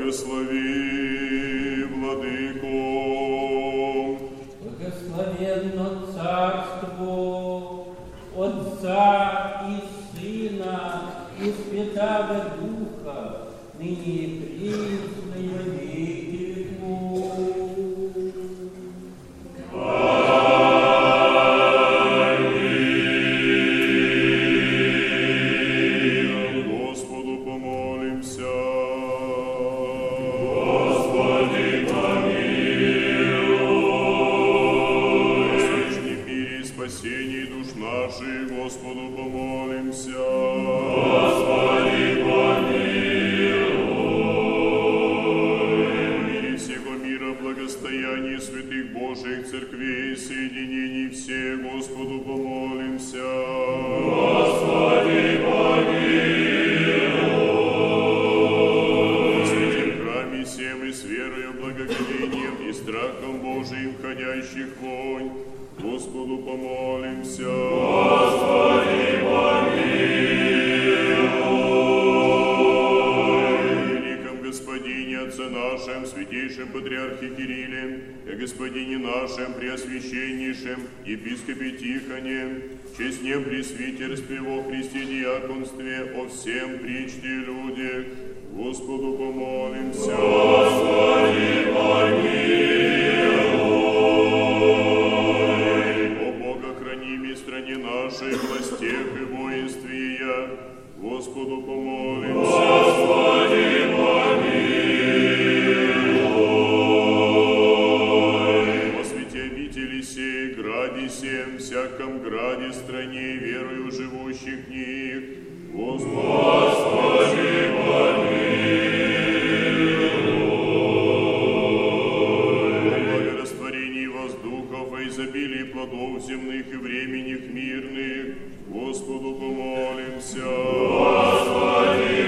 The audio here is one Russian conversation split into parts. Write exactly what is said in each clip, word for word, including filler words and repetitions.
Благослови, Владыко. Благословенно Царство Отца и Сына и Святаго Духа, ныне и присно и во веки веков. Господу помолимся. Господи, помилуй. В мире всего мира, благостоянии святых Божьих церквей, соединений всех, Господу помолимся. Господи, помилуй. В святом храме всем и с верою, благоговением и страхом Божиим ходящих вонь, Господу помолимся. Господи, помилуй. О великом Господине, Отце нашем, святейшем Патриархе Кирилле, и Господине нашем, Преосвященнейшем, Епископе Тихоне, честнем пресвитерстве во Христе диаконстве, о всем причте людях, Господу помолимся. Господи, помилуй. Стране нашей, властях и воинстве ее, Господу помолимся. Господи, помилуй. Во свете обители сей, граде сем, всяком граде, стране, верою живущих в них, Господи, Господи, помилуй. О благорастворении воздухов и изобилии плодов земных и временных мирных, Господу помолимся. Господи,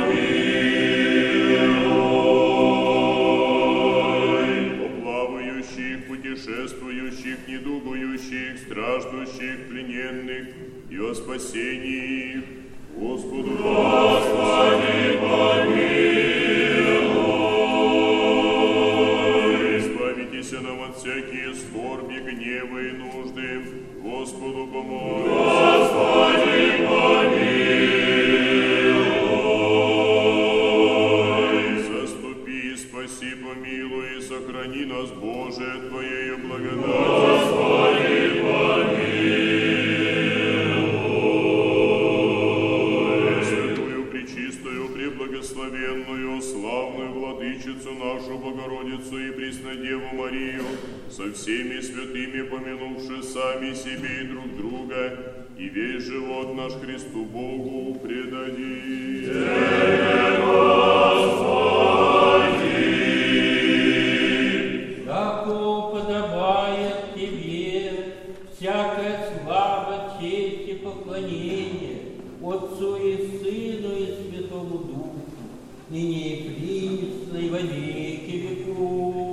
помилуй. О плавающих, путешествующих, недугующих, страждущих, плененных и о спасении их, Господу Господи, помилуй. Избавитесь нам от всякие скорби, гнева и нужды, Господу помолимся. Господи, помилуй. Заступи, спаси, помилуй и сохрани нас, Боже, Твоею благодатью. Господи, помилуй. Святую, пречистую, преблагословенную, славную Владычицу нашу Богородицу и Преснодеву Марию, со всеми святыми помянувши сами себе и друг друга, и весь живот наш Христу Богу предадим. Тебе, Господи. Яко подобает Тебе всякая слава, честь и поклонение Отцу и Сыну и Святому Духу, ныне и присно и во веки веков.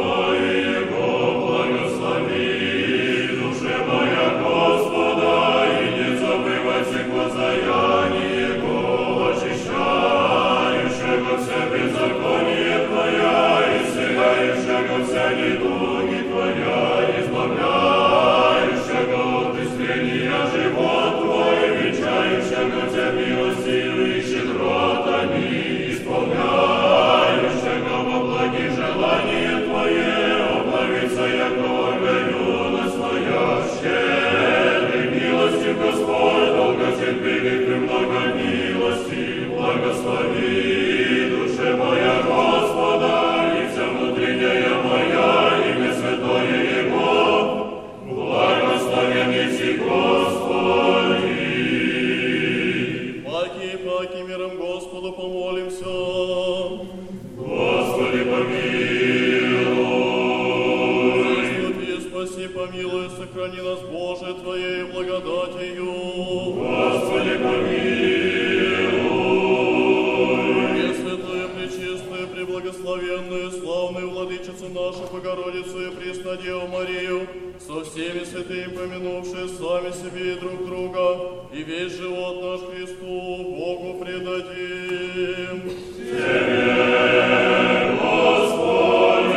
Господа, Боже, Твоей благодатью. Господи, помилуй. Пресвятая, пречистая, преблагословенная, славная Владычица наша, Богородицу и Преснодеву Марию, со всеми святыми помянувшие сами себе и друг друга, и весь живот наш Христу Богу предадим. Тебе, Господи.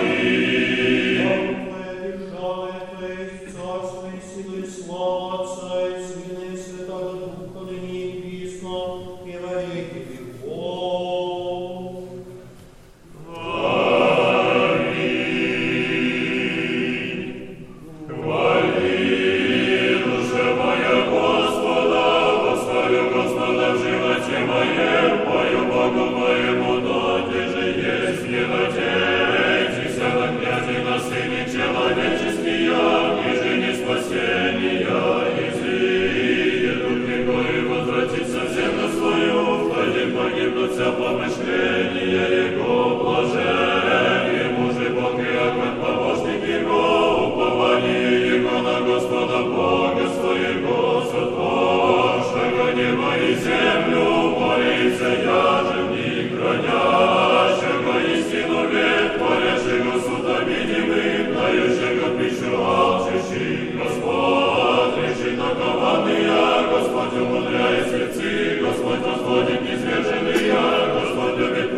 Вся помышления Его блажение, мужи Бог и огонь помощник Его, упование Его на Господа Бога своего, сотворшего небо и землю, море и всеяжевник, хранящего истину век, творящего судами немым, дающего пищу алчущим. Господь решит наковальня, Господь умудряет слепцы, Господь возводит низверженные, Господь любит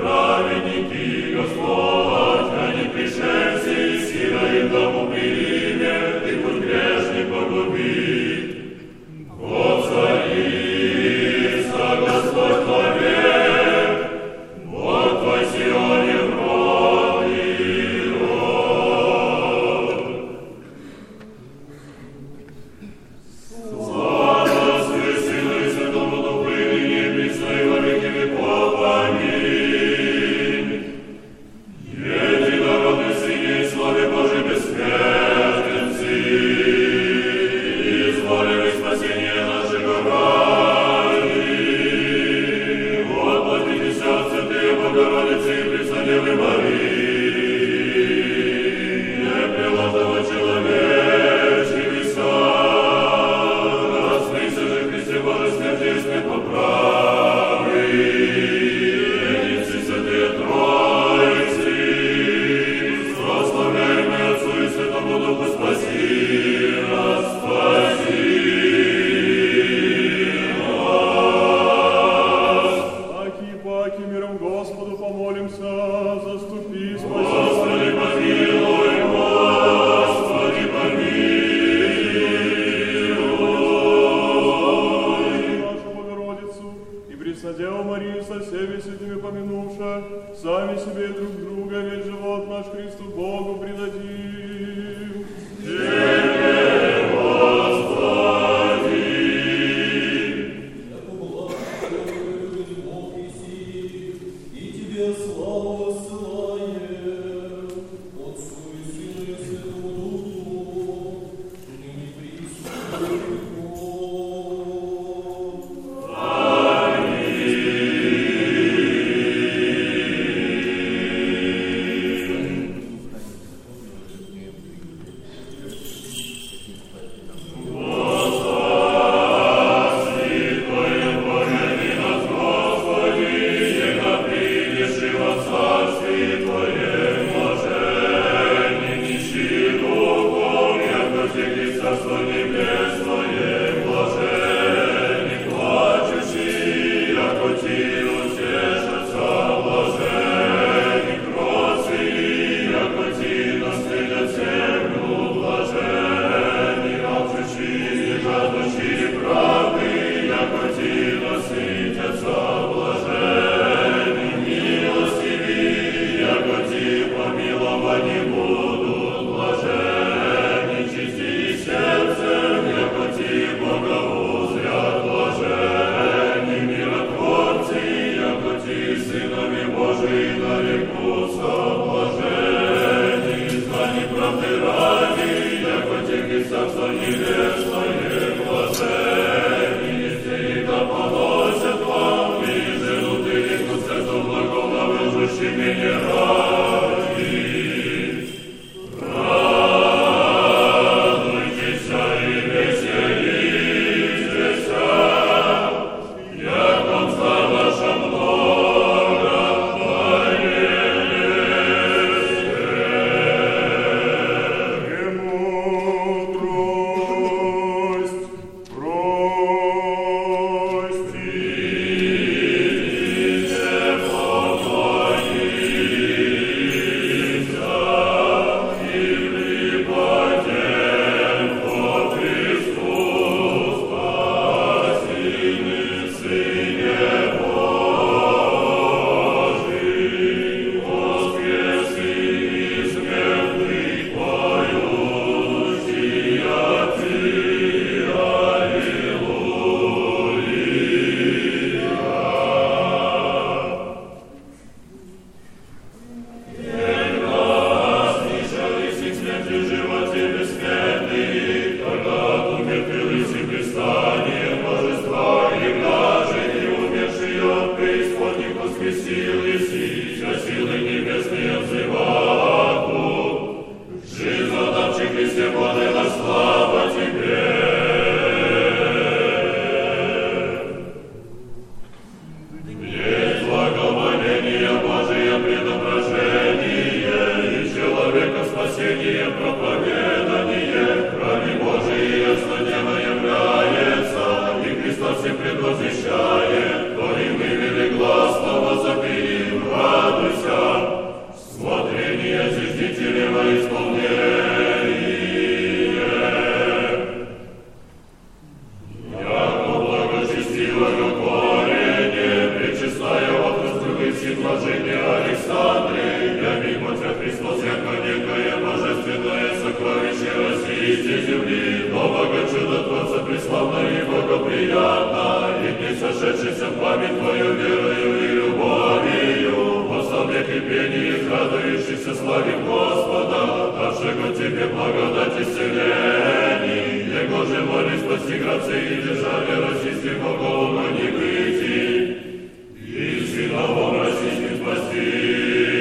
сошедшийся в память Твою верою и любовью, во славе крепении, радующийся славе Господа, давшего Тебе благодать исцелений, Его же воли спаси грабцы и державе российских богов, но не выйти, и сыновом российским спасти.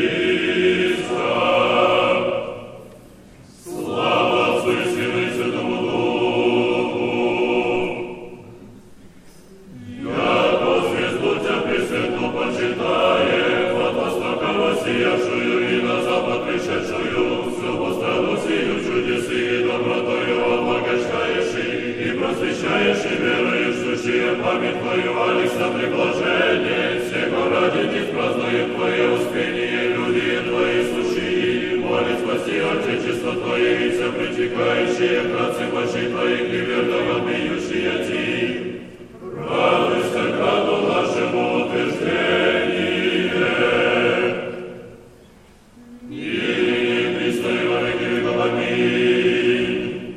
Слава Отцу и Сыну и Святому Духу, яко звезду Тебя пресветлу почитаем, от востока воссиявшую и на запад пришедшую, всю по страну сию чудесы и добротою облагощаешь и просвещаешь и верою, ждущие память Твою, Александре блаженне, всего ради них празднуют Твое успение, люди Твои сущие, моли спаси Отечество Твое и все притекающие, братцы Божьи Твоих неверного бьющие Ти. Радуйся граду нашему утверждение, и Христо и во веки веков. Аминь.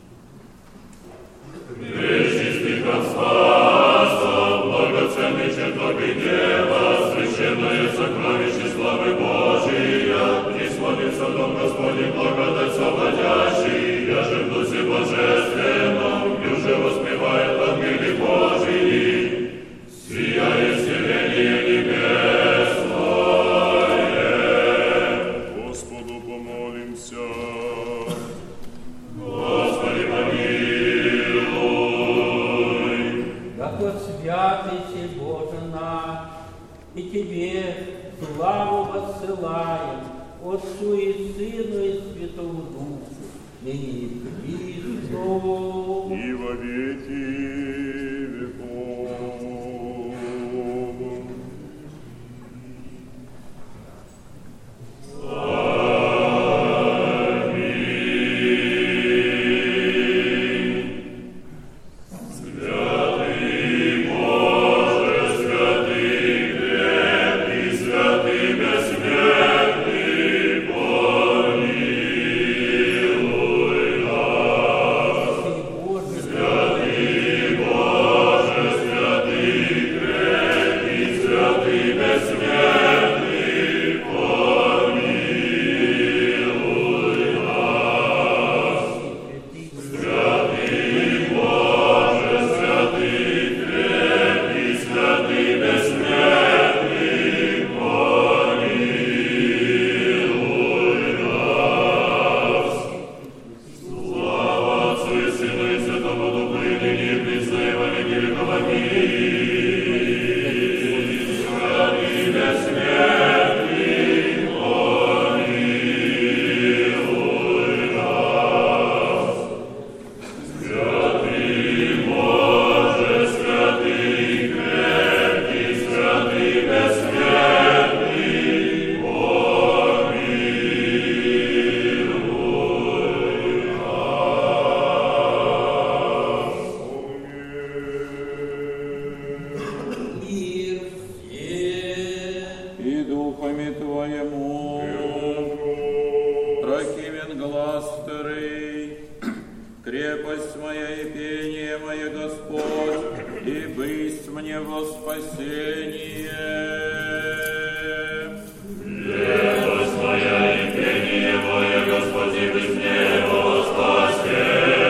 Пречистый храм Спаса, благоценный чертог и дева, священное сокровище славы Божия, не смотрится в дом Господень благодать совладящий, я же в дусе божественном, и уже воспевает ангели Божии, сияет вселение небесное. Господу помолимся. Господи, помилуй. Яко святый си, Боже наш, и Тебе славу воссылаем, Отцу и Сыну и Святому Духу, ныне и присно, И во веки веков. Святый Боже, святый крепкий, святый бессмертный, помилуй нас. Святый Боже, святый крепкий, святый бессмертный, помилуй нас. Святый Боже, святый крепкий, святый бессмертный, помилуй нас. Слава Отцу и Сыну и Святому Духу, и ныне и присно и во веки веков. Аминь. Святый бессмертный, помилуй нас. Святый Боже, святый крепкий, святый бессмертный, помилуй нас. мир всем. И духами Твоему прокимен глаз вторый, крепость моя и пение мое, Господь, и бысть мне во спасение. Крепость моя и пение мое, Господи, быть мне во спасение.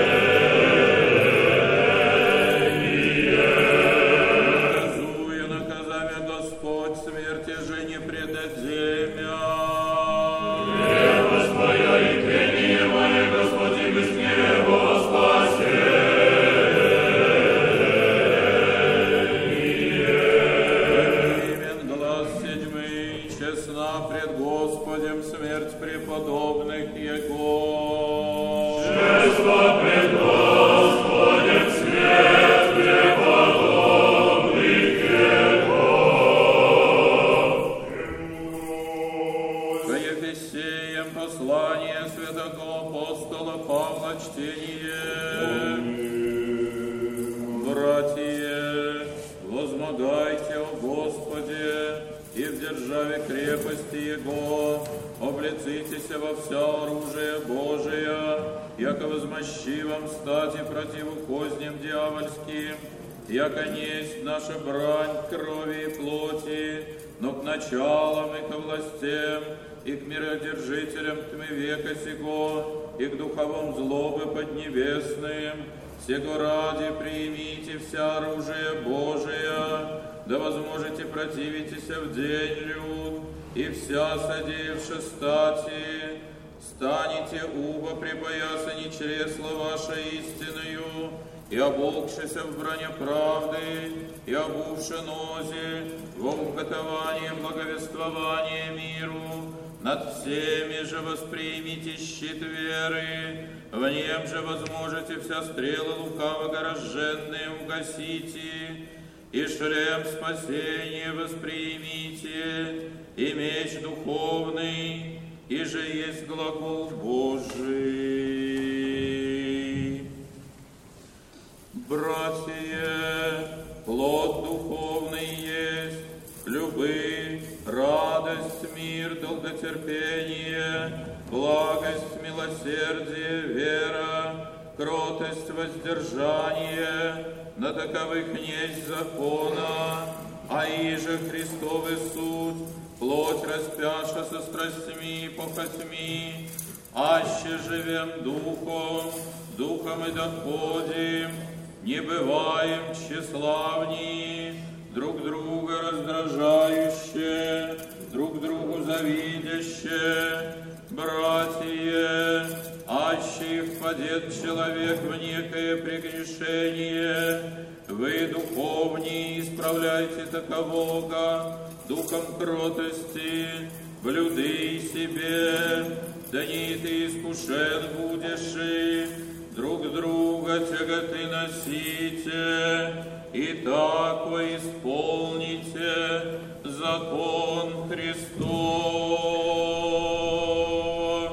Наказуя наказами, Господь, смерти же не предать земля. Крепость моя и пение мое, Господи, быть мне во спасение. Имен глаз седьмый, честна пред Господем смерть преподобных Его. Честно пред Господем смерть преподобных Его. К Ефесеям послание святого апостола Павла чтение. Братья, возмогайте о Господе и в державе крепости Его, облицитесь во все оружие Божие, яко возмощи вам стати противу козням дьявольским, яко несть наша брань к крови и плоти, но к началам и ко властям, и к миродержителям тьмы века сего, и к духовым злобы поднебесным. Сего ради примите вся оружие Божие, да возможете противитесь в день люд, и вся содеявши стати, станете уба припоясани чресла ваше истиною, и оболкшися в броне правды, и обувши нози во уготование благовествования миру. Над всеми же воспримите щит веры, в нем же возможете вся стрелы лукавого разженные угасите, и шлем спасения воспримите, и меч духовный, и же есть глагол Божий. Братья, плод духовный есть, любовь, радость, мир, долготерпение, благость, милосердие, вера, кротость, воздержание, на таковых несть закона, а иже Христовый суть, плоть распяша со страстьми и похотьми, аще живем духом, духом и доходим, не бываем тщеславни, друг друга раздражающие, друг другу завидящие, братья, аще и впадет человек в некое прегрешение, вы духовнее исправляйте такового, духом кротости, блюды себе, да не ты искушен будешь, и друг друга тяготы носите, и так вы исполните закон Христов.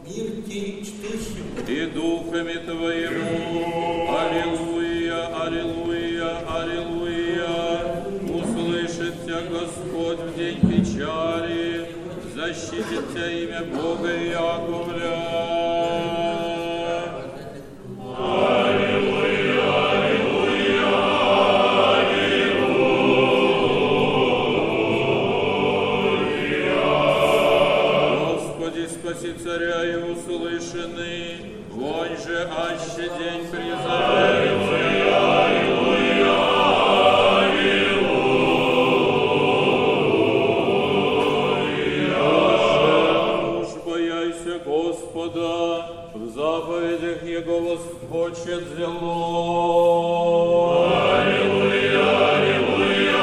И духами твоему, аллилуйя, аллилуйя, аллилуйя, услышит тебя Господь в день печали, защитит тебя имя Бога Яковля. Спаси царя и услышанный, вонь же аще день призовется. Аллилуйя, аллилуйя. Уж бояйся Господа, в заповедях Его восхочет зело. Аллилуйя, аллилуйя.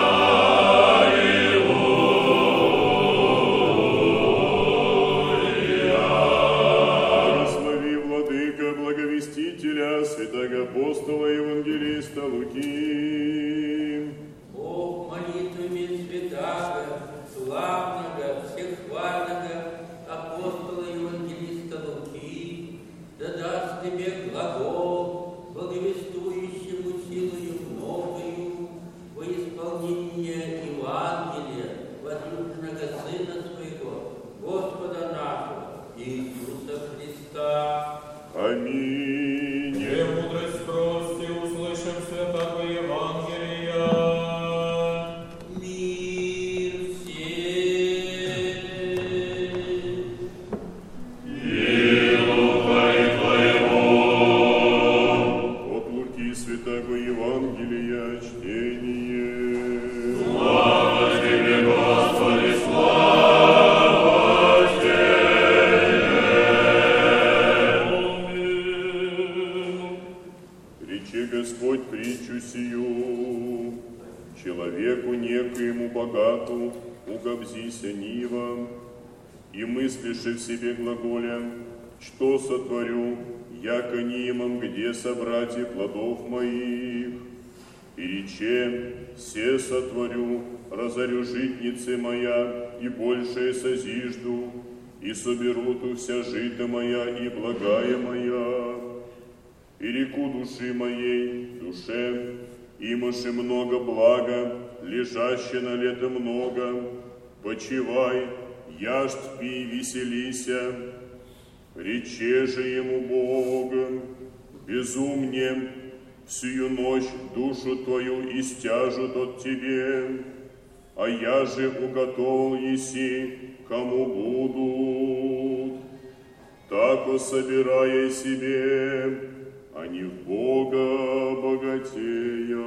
Святого апостола и евангелиста Луки. Бог молитвами святаго, славного, всехвального апостола и евангелиста Луки, да даст тебе глагол, благовествующему силою многою во исполнение Евангелия, возлюбленного Сына Своего, Господа нашего, Иисуса Христа. Аминь. Мудрость прости, услышим святого Евангелия. Мир всем. И духу твоему. От Луки святого Евангелия чтение. Слава тебе, Господи, слава тебе. Рече Господь притчу сию, человеку некоему богату угобзися нива, и мыслиши в себе глаголя, что сотворю, яко не имам где собрать и плодов моих. И рече, се сотворю, разорю житницы моя, и большее созижду, и соберуту вся жита моя и благая моя. И реку души моей, душе, имаши много блага, лежаще на лето много, почивай, яжь пи, веселися. Рече же ему Бог: безумнем, всю ночь душу твою истяжут от тебе, а я же уготовал еси, кому будут. Так собирая себе, а не в Бога богатея.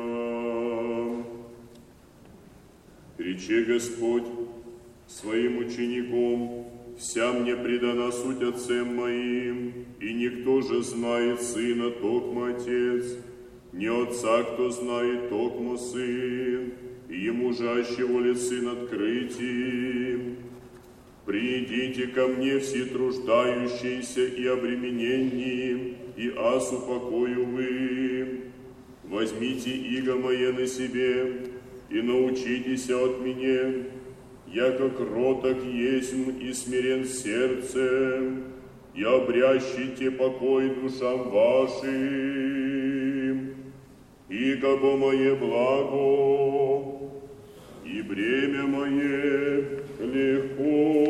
Рече Господь своим учеником: вся мне предана суть отцем моим, и никто же знает сына, токмо отец, не отца, кто знает, токмо сын, и ему жаще волит сын открыть им. Придите ко мне все труждающиеся и обремененные, и аз упокою вы. Возьмите иго мое на себе, и научитесь от меня, яко кроток есмь и смирен сердцем, и обрящите покой душам вашим. Иго бо мое благо, и бремя мое легко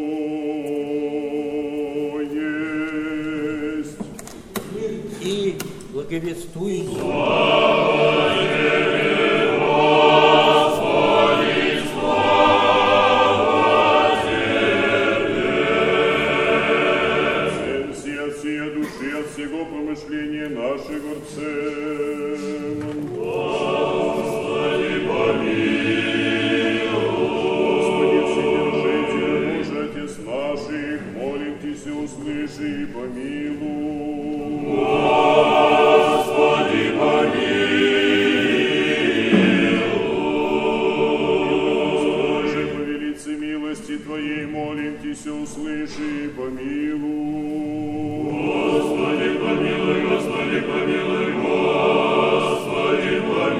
есть. И благовествуем. Всего помышления наших горцем. Господи, помилуй. Господи, Вседержитель, Боже, Отец наших, молимтесь, услыши и помилуй. Господи, помилуй. Боже, по велице милости Твоей, молимтесь, услыши и помилуй. Господи, помилуй, Господи, помилуй, Господи,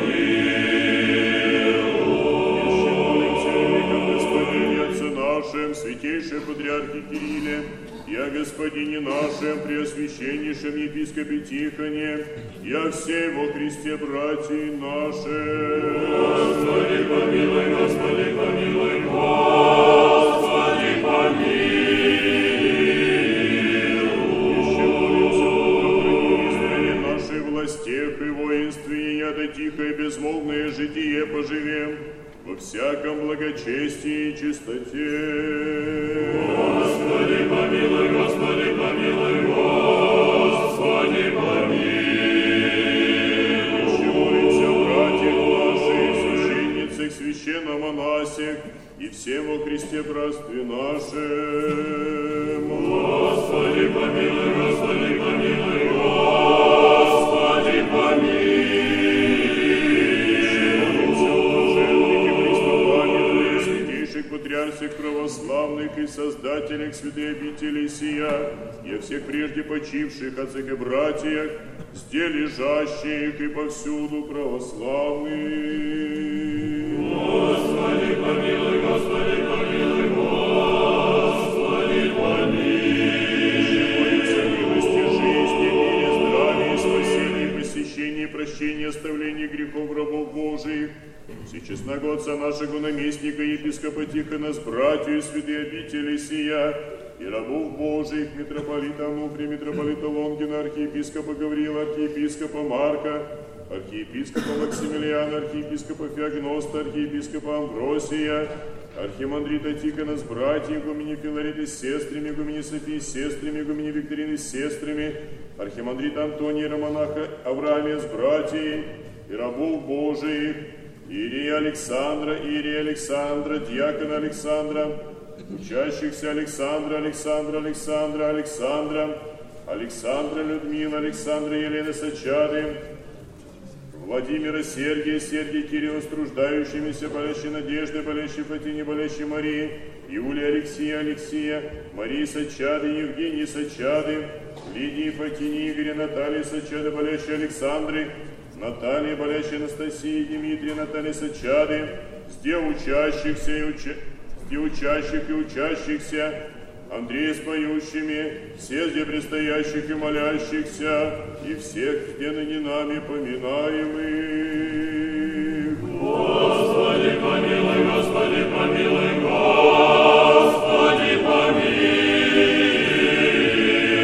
помилуй. Еще молимся о великом Господине Отце нашем, святейшем Патриархе Кирилле, и о Господине нашем, Преосвященнейшем Епископе Тихоне, и о всей во Христе братья наши. Господи, помилуй, Господи, помилуй, Господи, помилуй. Властях и воинстве, яда тихо и безмолвное житие поживем во всяком благочестии и чистоте. Господи, помилуй, Господи, помилуй, Господи, помилуй. Еще молимся о братьях наших, священницах, священномонасях и всем во Христе братстве нашем. Господи, помилуй, Господи, помилуй, Господи, помилуй. Святейших патриарсих православных и создателях святой обители сия, и о всех прежде почивших отцах и братьях, зде лежащих и повсюду православных. Господи, помилуй, Господи, помилуй, Господи, помилуй. Спасение, прощение, оставление грехов рабов Божиих, всечестного Отца нашего наместника, епископа Тихона, с братьями святые обители сия, и рабов Божиих, митрополита Ануфрия, митрополита Лонгина, архиепископа Гавриила, архиепископа Марка, архиепископа Максимилиана, архиепископа Феогноста, архиепископа Амвросия, архимандрита Тихона с братьями, игумени Филариты с сестрами, игумени Софии с сестрами, игумени Викторины с сестрами, архимандрита Антония Романаха Авраамия с братьями и рабов Божиих, Иерия Александра, Иерия Александра, диакона Александра, учащихся Александра, Александра, Александра, Александра, Александра Людмила, Александра Елены Сачады, Владимира Сергия, Сергия Кирилла, с труждающимися, болящей Надежды, болящей Фатине, болящей Марии, Юлия Алексия, Алексия, Марии Сачады, Евгении Сачады, Лидии Фатине, Игоря, Натальи Сачады, болящей Александры, Наталья, болящей Анастасии, Дмитрия, Наталья Сачады, сде учащихся и уча... сде учащих и учащихся, Андрея с поющими, все где предстоящих и молящихся, и всех, где ныне нами поминаемых. Господи, помилуй, Господи, помилуй, Господи, помилуй.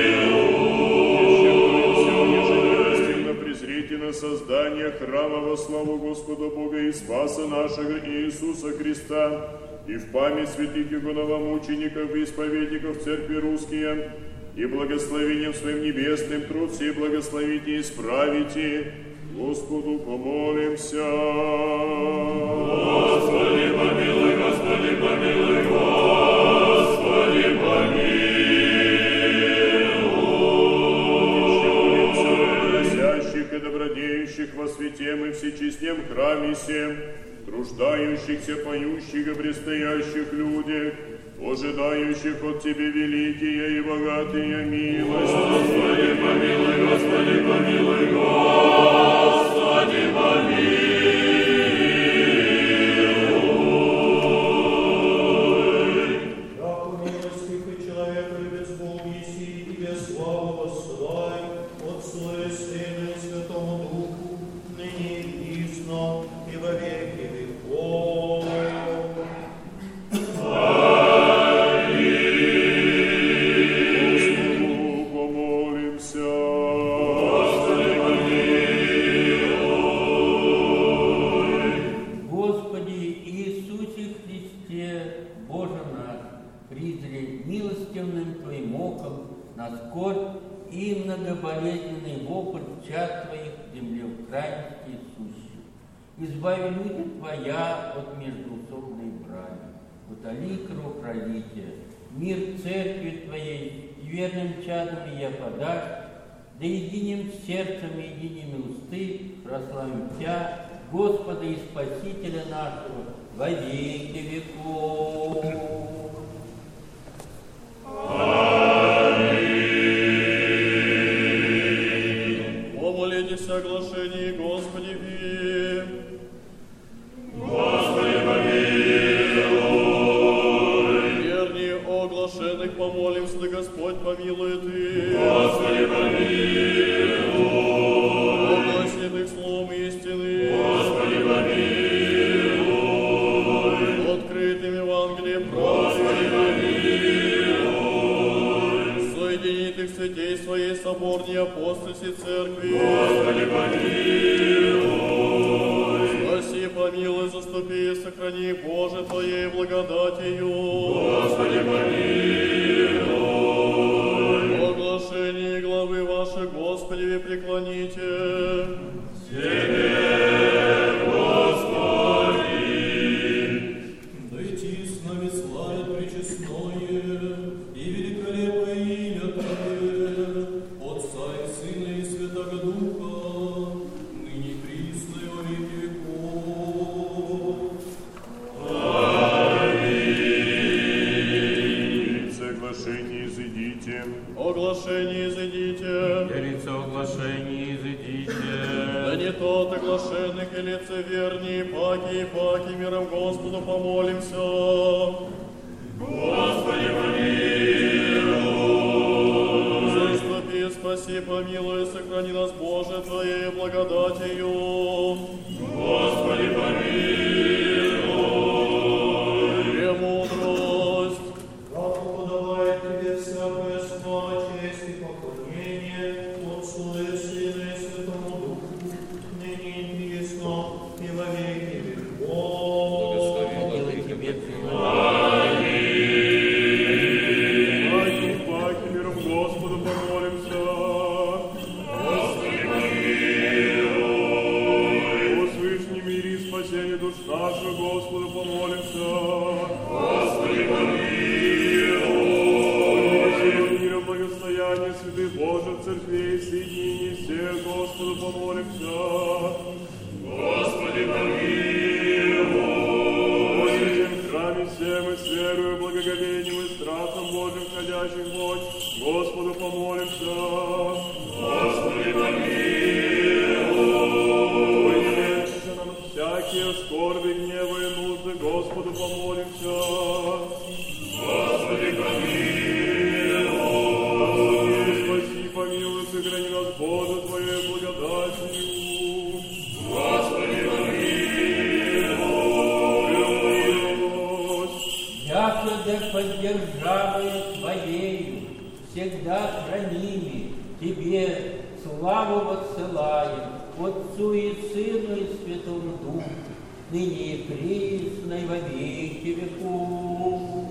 создания храма во славу Господа Бога и Спаса нашего Иисуса Христа, и в память святых и мучеников и исповедников Церкви Русские, и благословением Своим небесным труд сей благословите и исправите. Господу помолимся. Господи, помилуй, Господи, помилуй, Господи, помилуй. Просящих и добродеющих во святе мы всечестнем храме сем, труждающихся, поющих и предстоящих людях, ожидающих от Тебе великие и богатые милости. Господи, помилуй, Господи, помилуй, Господи, помилуй. Яко милостив и человеколюбец Бог еси, и Тебе славу воссылай, Отцу и Сыну и Святому Духу, ныне и присно, и во веки веков. на скорбь и многоболезненный вопль чад Твоих в земле в крайности сущих. Избави люди Твоя от междоусобной брани, утоли кровопролития, мир церкви Твоей и верным чадом я подашь, да единым сердцем и единими усты прославим Тя, Господа и Спасителя нашего, во веки веков. Помолитесь о оглашении, Господи, ви. Господи, помилуй. Вернее, о оглашенных помолимся, да Господь помилует и. Господи, помилуй. О гласных словом истины. Господи, помилуй. Открытым Евангелием Господи, помилуй. Соединитых святей своей соборней апостольской церкви. Господи, помилуй. Спаси, помилуй, заступи и сохрани, Боже, Твоей благодатью. Господи, помилуй. В оглашении главы вашей, Господи, вы преклоните. Тебе, Господи. Дойти с нами славит пречестное и великолепное имя Твое, Отца и Сына и Святого Духа, ныне и присно и во веки веков. Аминь. Соглашение изыдите. Оглашение изыдите. Делится оглашение, изыдите. Да не тот оглашенных и лицеверней, паки и паки, миром Господу помолимся. Господи, помилуй. Заступи, спаси, помилуй, сохрани нас, Боже, Твоей благодатью. Господи, помилуй. Премудрость. Как подавает Тебе всякое слава, честь и поклонение, Отцу и Сыну и Святому Духу, ныне и присно, и во веки веков. Благослови Тебе, Паки, паки, миром Господу помолимся. Господи, помилуй. О свышнем мире и спасении душ наших, Господу помолимся. Господи, помилуй. О миром благостояние святых Божьих церквей, соединение всех, Господу помолимся. Господи, помилуй. О святем храме всем и с верою, благоговением и страхом Божьим ходящих мощь, Господу помолимся. Господи, помилуй. Ой, немедши нам всякие скорби, гневы и нужды, Господу помолимся. Господи, помилуй. Спаси, помилуй, сохрани нас, Боже, Твоей благодатью. Господи, помилуй. якобы поддержавая Твоею, всегда храними, Тебе славу воссылаем, Отцу и Сыну и Святому Духу, ныне и присно и во веки веков.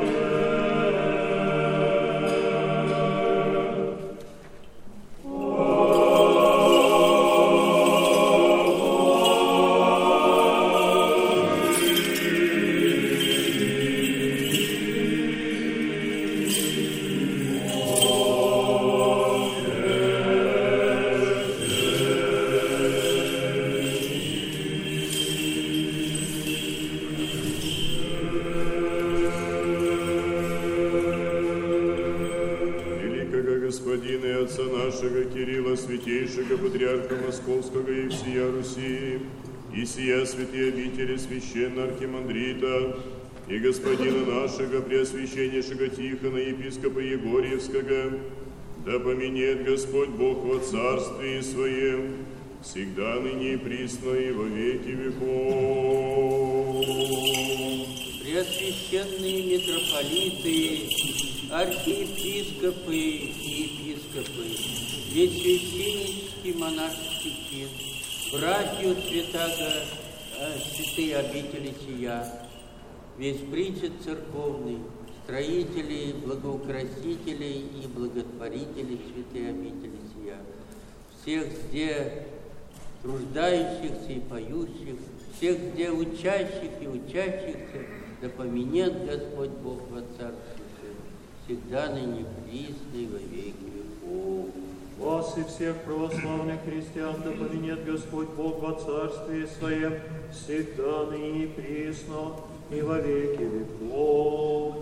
Oh. Преосвятейшего Патриарха Московского и всея Руси, и сия святые обители священного архимандрита, и господина нашего Преосвященнейшего Тихона, епископа Егорьевского, да поменет Господь Бог во Царстве Своем, всегда ныне и присно и во веки веков. Преосвященные митрополиты, архиепископы и епископы, весь священнический монашеский чин, братью святаго, э, святые обители сия, весь причет церковный, строители, благоукрасители и благотворители святые обители сия, всех где труждающихся и поющих, всех где учащих и учащихся, да поменет Господь Бог во Царстве Своем, всегда ныне присно и во веки веков. Вас и всех православных христиан да поменет Господь Бог во Царстве Своем, всегда ныне и присно и во веки веков.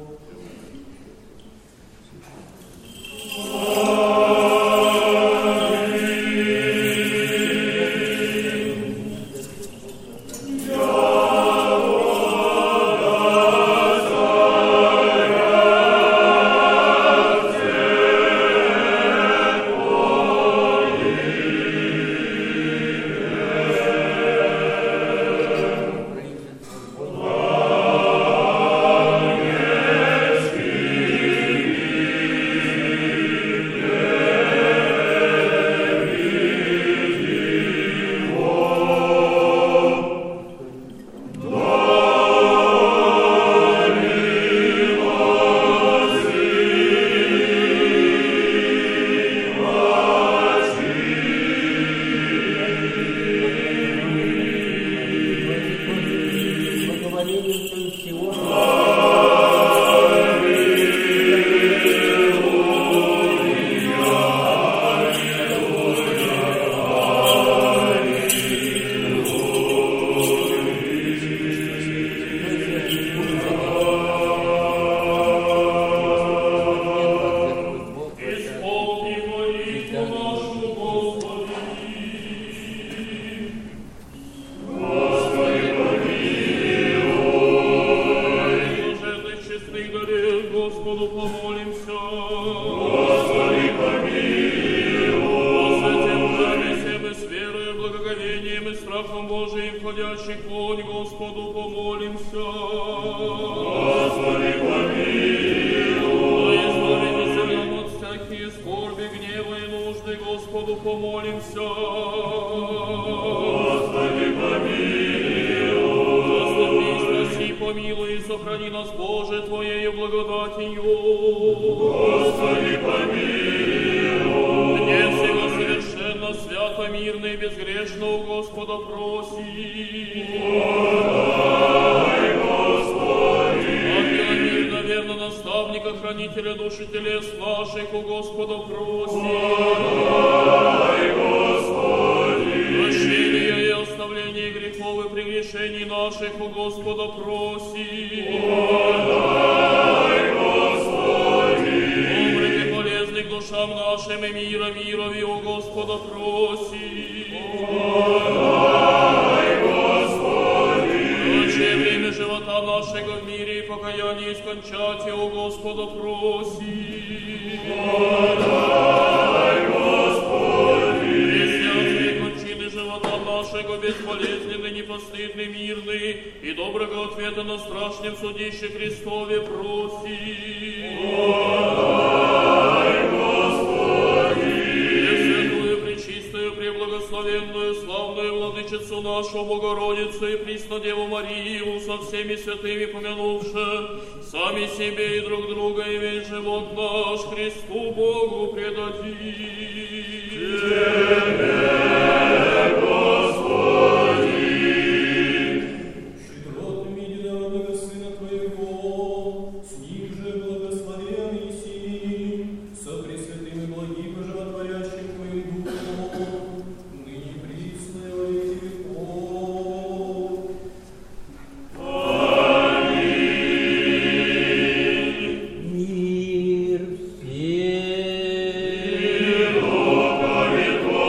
Мир всем.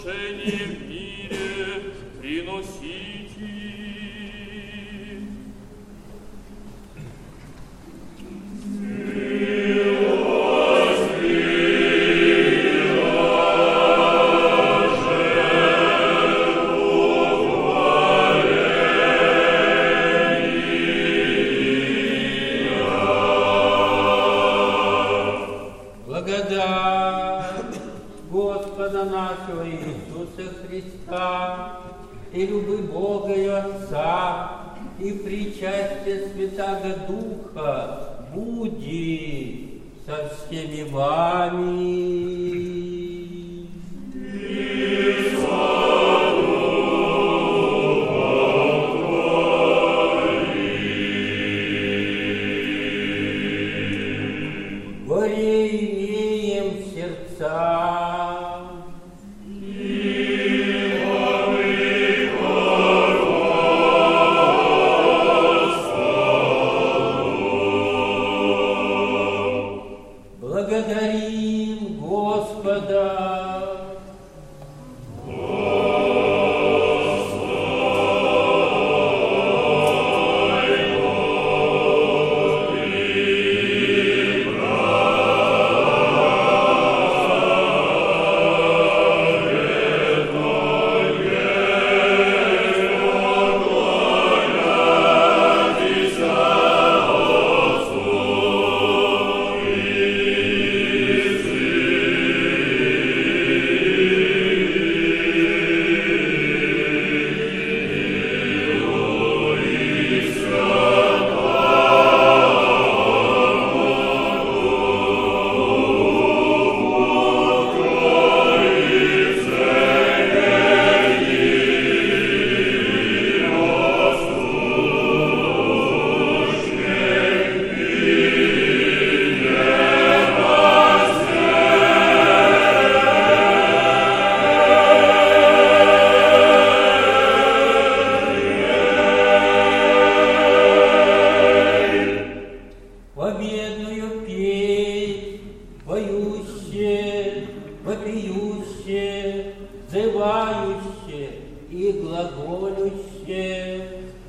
приношение в мире приносите. И любы Бога и Отца, и причастие Святаго Духа буди со всеми вами. И со духом твоим. Горе имеем сердца, благодарим Господа. И глаголюще.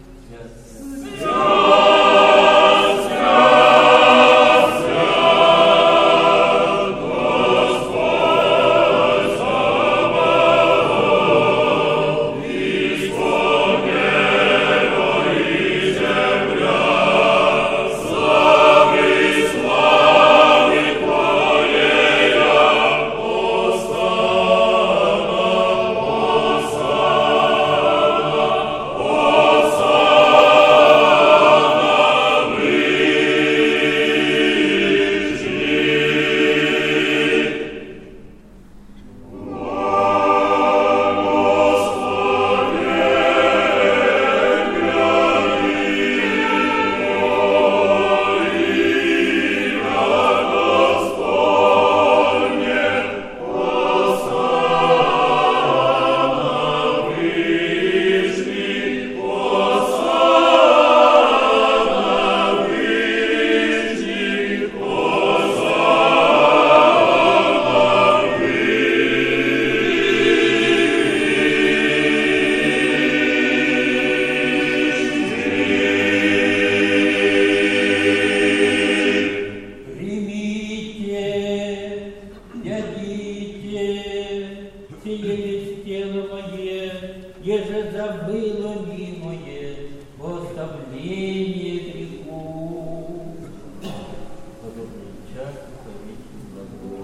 еже забыло милое оставление греху. Подобный час повечный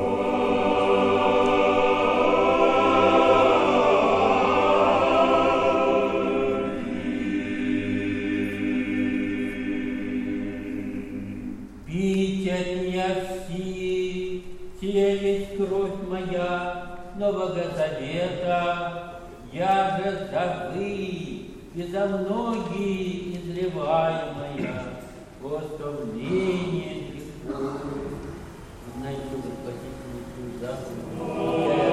Пить от меня все, сия есть кровь моя Нового Завета, я же за вы и за многие изливаемая в оставление грехов. Знаете, вы спасительную заповедь.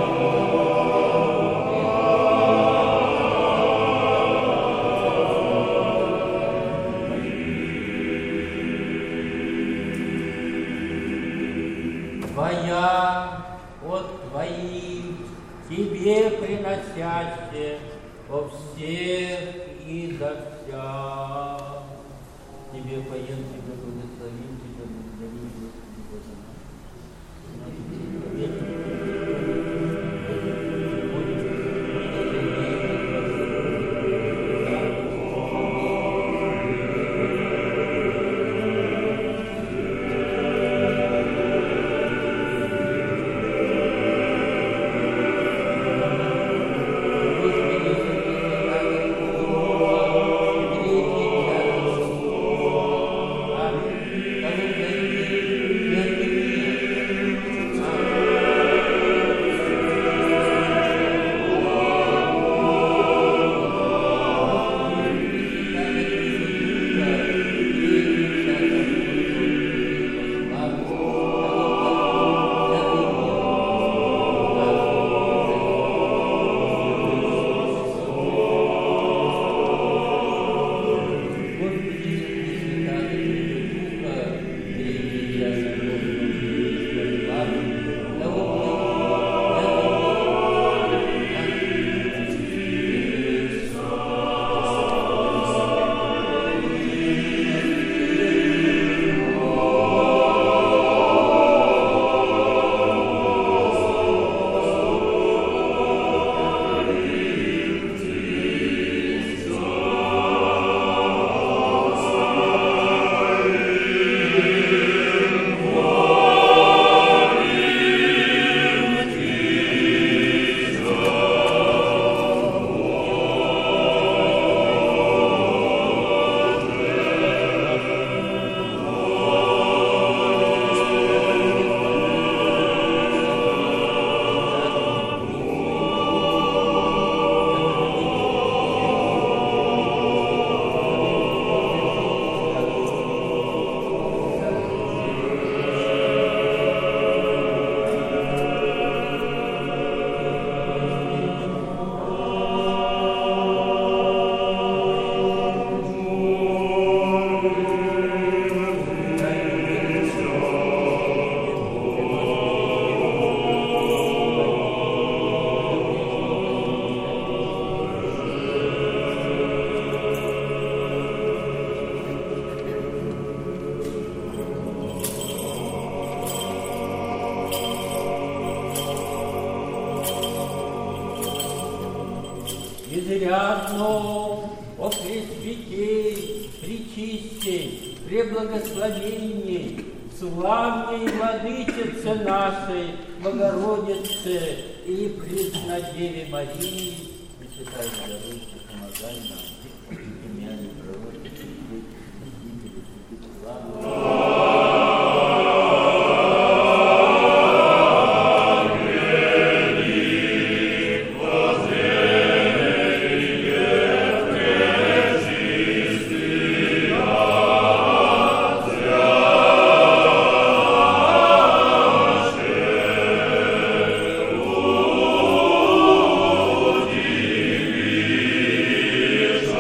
Твоя от Твоим, и Тебе приносящие во всех и за вся. Тебе поем, Тебя благословим, Тебя благодарим, Господи, Боже Изрядно, о Пресвятей, Пречистей, Преблагословенней, славней Владычице нашей, Богородице и Преснодеве Марии, Пресвятая Богородица, помогай нам, племянник пророка, святых, святителей, святых славных. Yes.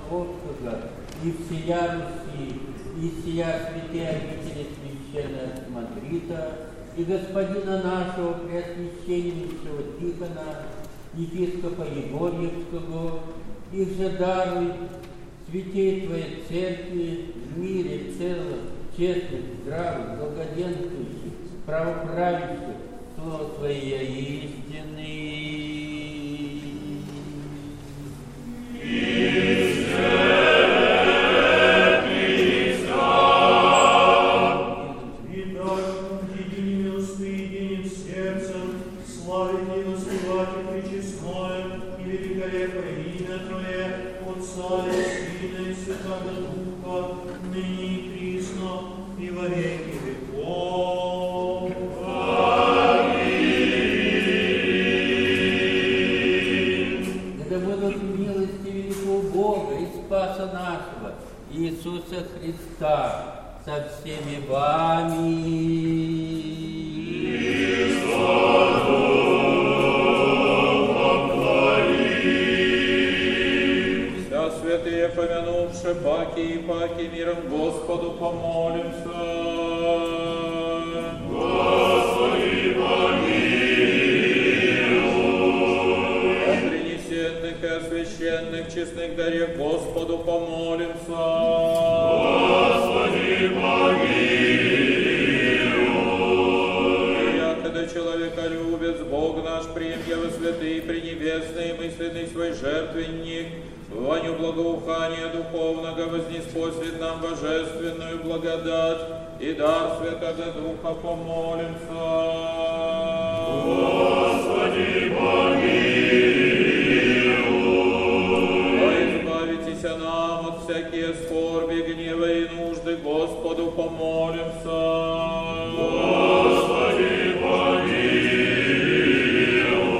Московского и всея Руси, и сия святые обители священного архимандрита, и господина нашего преосвященнейшего Тихона, епископа Егорьевского, их же даруй святей Твоей Церкви в мире целых, честных, здравых, благоденствующих, правоправящих, слово Твое истины. Иисуса Христа со всеми вами. Вся святые, помянувши паки и паки, миром Господу помолимся. Господи, помилуй. О принесенных и освященных честных дарях Господу помолимся. Господи, помилуй. И якогда человеколюбец, Бог наш, прием его святый, пренебесный, мысленный свой жертвенник, в воню благоухания духовного вознеспосвет нам божественную благодать и дар Святого Духа помолимся. Господи, помилуй. Избавитесь нам от всякие скорби, гнева и нужды, Господу помолимся. Господи, помилуй.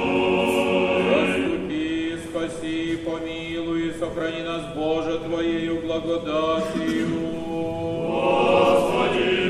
Заступи, спаси, помилуй, сохрани нас, Боже, Твоею благодатью. Господи,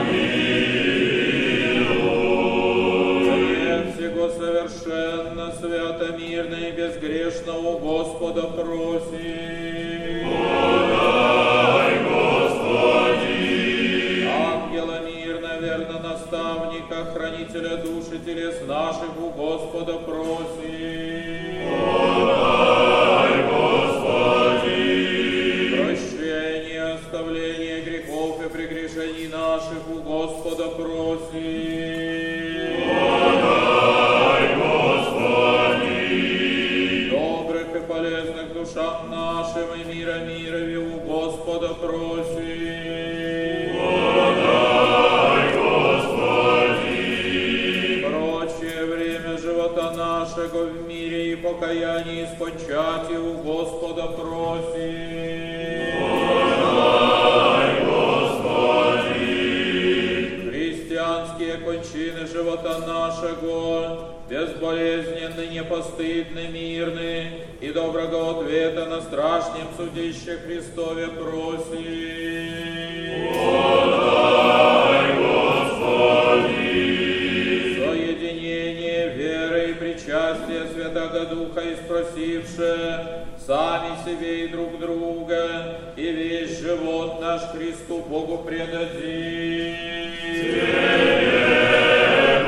помилуй. Нет всего совершенно, свято, мирно и безгрешно у Господа просим. Подай, Господи. Ангела мирно, верно, наставника, хранителя души телес наших у Господа просим. Подай, Господи. Прощение, оставление грехов и прегрешений наших у Господа просим. Подай, Господи. Добрых и полезных душам нашим и мира мирови у Господа просим. Подай, Господи. Прочее время живота нашего в мире и покаянии скончать и у Господа просим. Подай, Господи. Христианские кончины живота нашего, безболезненны, непостыдны, мирны, и доброго ответа на страшном судище Христове просим. Подай, Господи. Соединение веры и причастия Святого Духа испросивше, сами себе и друг друга, и весь живот наш Христу Богу предадим. Тебе,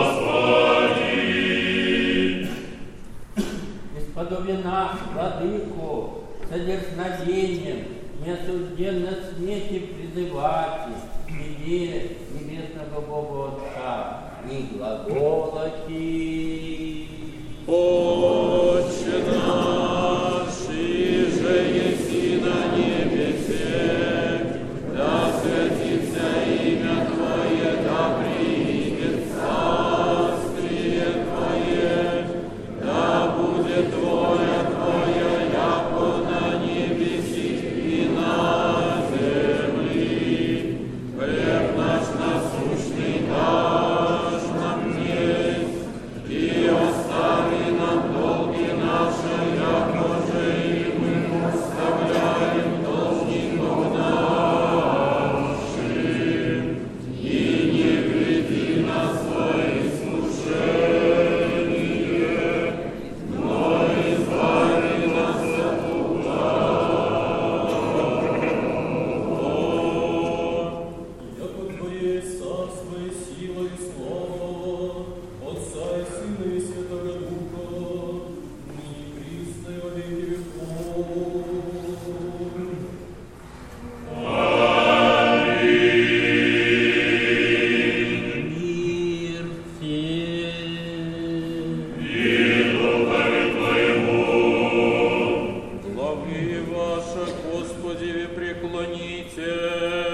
Господи. Исподоби нас, Владыку, содержновением, неосужденно смейте призывать Тебе, небесного Бога Отца, и глаголати. Отче наш, иже еси на небесе, да святится имя Твое, да придет царствие Твое, да будет воля Твоя, яко на небеси и на земли. Хлеб наш насущный дашь нам днесь, и остави нам долги наши, яко же и мы оставляем очи ваши, Господи, преклоните.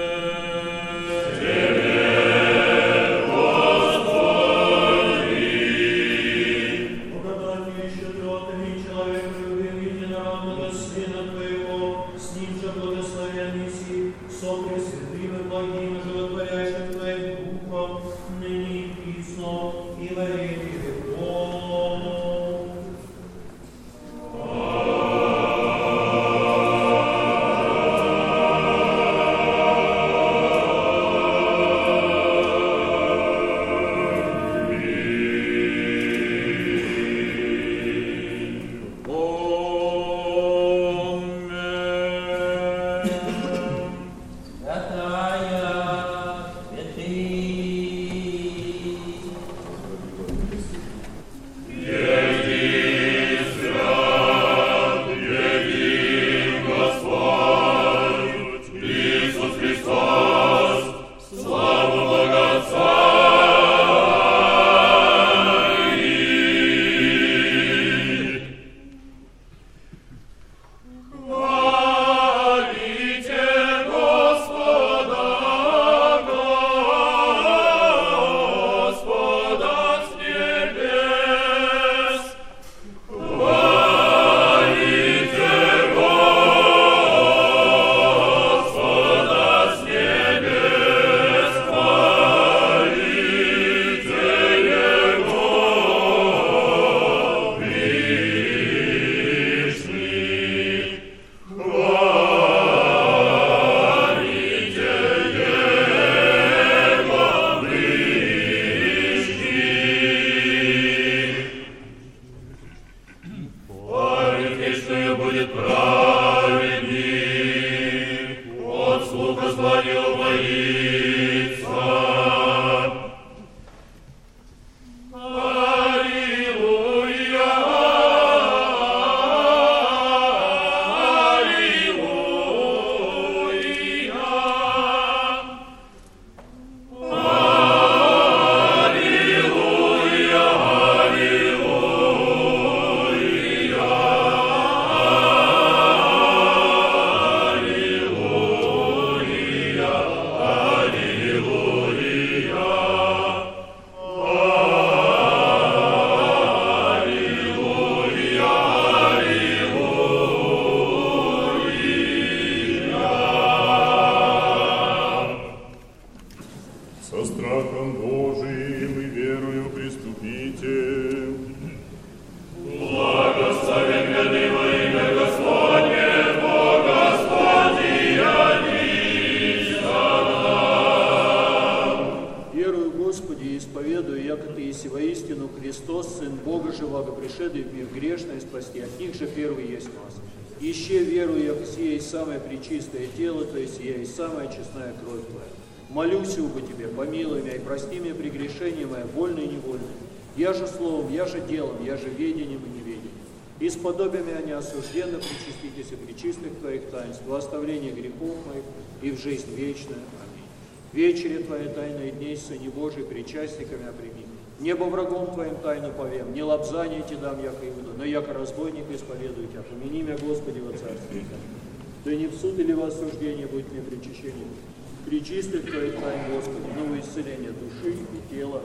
Пречистое тело, то есть я и самая честная кровь Твоя. Молюсь убо Тебе, помилуй меня и прости мне прегрешения мои, вольные и невольные. Я же словом, я же делом, я же ведением и неведением. И с подобиями они осужденно причаститесь и пречистых Твоих таинств, во оставление грехов моих и в жизнь вечную. Аминь. Вечере Твоя тайная дней, Сыне Божий, причастниками оприми. Небо врагом Твоим тайну повем, не лобзание Ти дам, яко Иуду, но яко разбойник исповедую Тебя. Помяни меня, Господи, во Царстве. Да не в суд или в осуждение будет мне причащение. Причистых Твоих тайн, Господи, новое исцеление души и тела.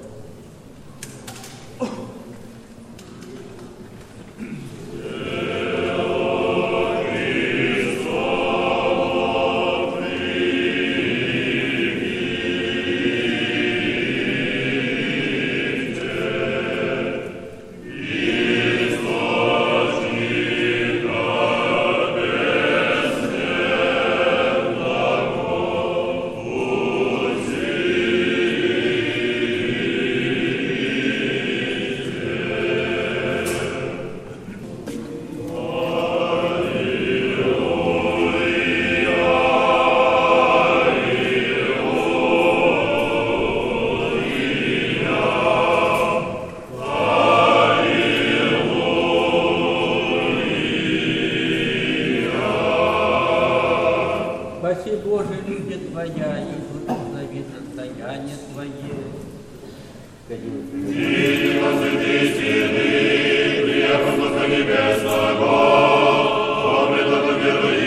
Небесного, помни,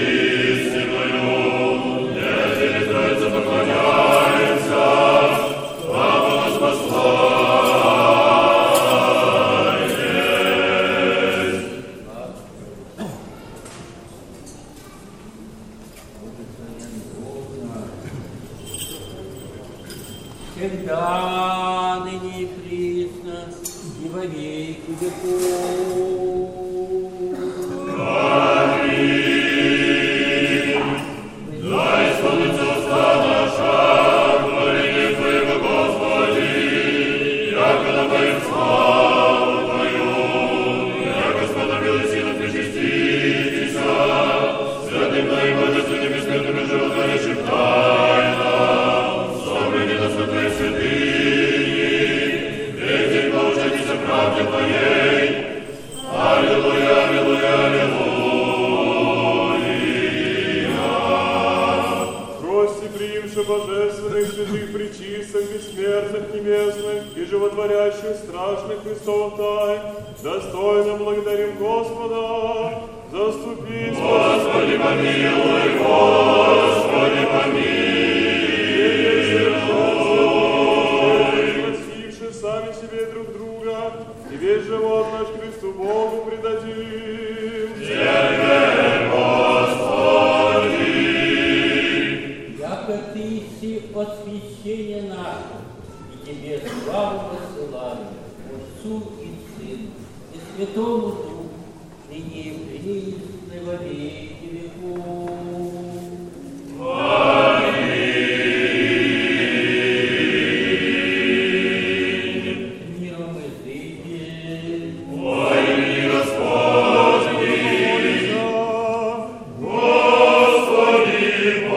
всегда, ныне и присно, и во веки веков. Дай исполниться уста наша, творение Твоего, Господи, яко добавим славу Твою, яко сподобилось силу причаститеся, святым Твоим божественным и смертным и животворящим тайнам, собрани на святые святыни, весь день получайтесь о правде Твоей. Аллилуйя, аллилуйя, аллилуйя. Божественных, святых, пречистых, бессмертных, небесных и животворящих страшных Христовых тайн, достойно благодарим Господа, заступись, Господи, помилуй, Господи, помилуй. Простивши сами себе друг друга, и весь живот наш Христу Богу предадим. Тебе, Господи. Яко Ты си освящение наше, и Тебе славу посылаем, Отцу и Сыну, и Святому Духу, ныне и присно, и во веки веков. Аминь. Миром изыди. Во имени Господне. Господи,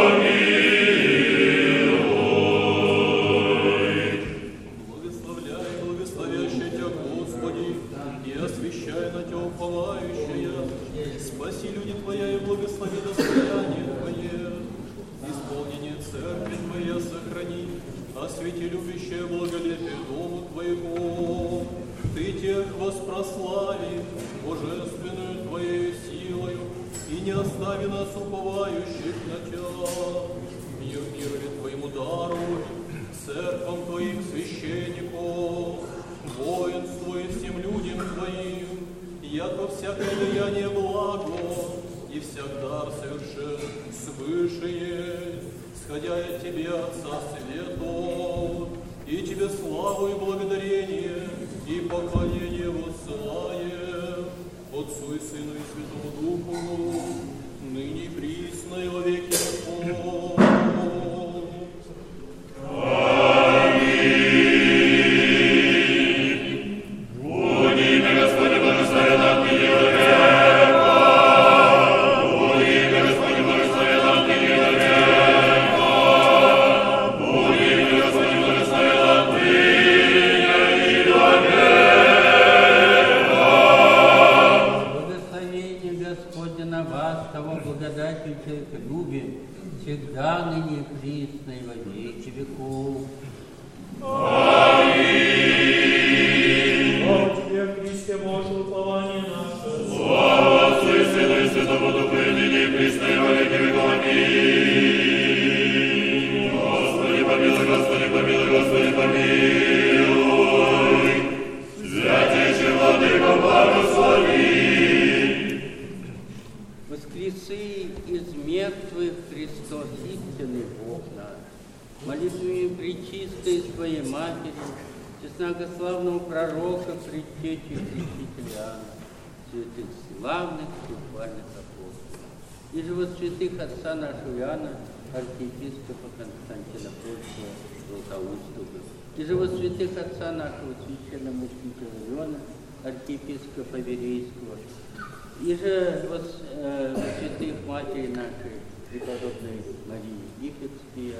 Благословляй, благословящий Тебя, Господи, и освящай на Тебя уповающая. Спаси люди Твоя и благослови достояние Твое. Исполнение церкви Твоя сохрани, освети любящее благолепие Дому Твоего. Ты тех воспрослави божественную Твоей силою, и не остави нас уповающих на Тебя. Мир мирове Твоему даруй, церквам Твоим священников, воинству и всем людям Твоим, яко всякое деяние благо, и всяк дар совершен свыше есть, сходя от Тебе, Отца Светов, и Тебе славу и благодарение, и поклонение воссылаем Отцу и Сыну и Святому Духу, ныне и присно и во веки веков. Всегда, ныне и присно, и во веки веков. Слава Тебе, Христе Божий, упование наше. Слава Отцу и Сыну и Святому Духу, и ныне и присно, и во веки веков. Аминь. Господи, помилуй, Господи, помилуй, Господи, помилуй. Святейший Владыко, благослови. Воскреси из мертвых, Христос, истинный Бог наш. Молитвами пречистой Твоей Матери, честногославного пророка, предтечи и крестителя Иоанна, святых славных духовных апостолов. И же вот святых отца нашего Иоанна, архиепископа Константина Польского, Златоустого. И же вот святых отца нашего священномученика Иоанна, архиепископа Верейского. И же вот э, святых матери нашей, преподобной Марии Египетской,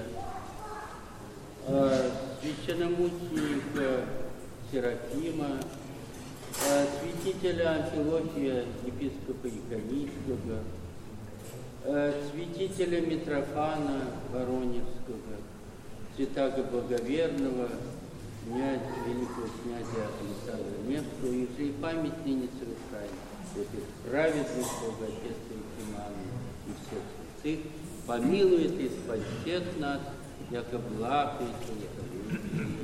э, священномученика Серафима, э, святителя Амфилохия, епископа Иконийского, э, святителя Митрофана Воронежского, святаго Благоверного, князя, великого князя Александра Невского, и же и память ныне совершаем святых праведных, благочестных Иманов и всех святых, помилует и спасет нас, яко благ и яко